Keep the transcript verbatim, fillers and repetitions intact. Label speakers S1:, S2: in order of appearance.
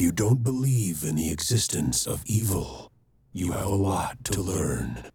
S1: you don't believe in the existence of evil, you have a lot to learn.